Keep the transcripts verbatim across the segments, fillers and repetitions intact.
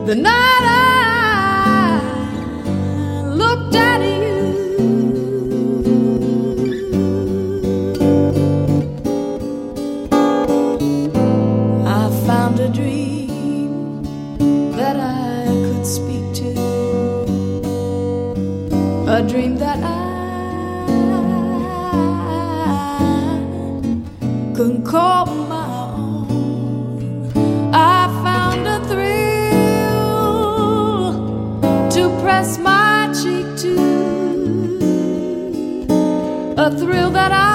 the night I looked at you. I found a dream that I could speak to, a dream that I could call my own. I found a thrill to press my cheek to, a thrill that I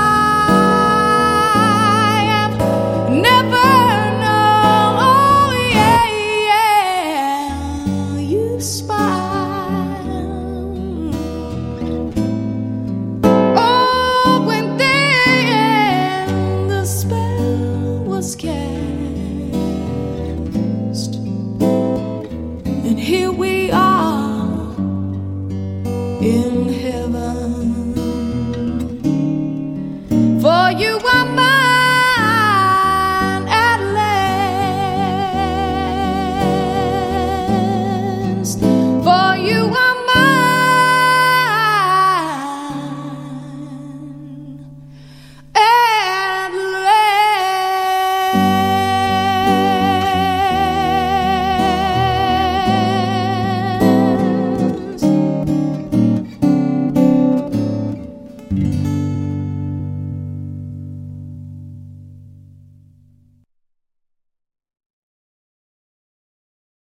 have never known. Oh yeah, yeah, you smile. Oh, when then the spell was cast, and here we are.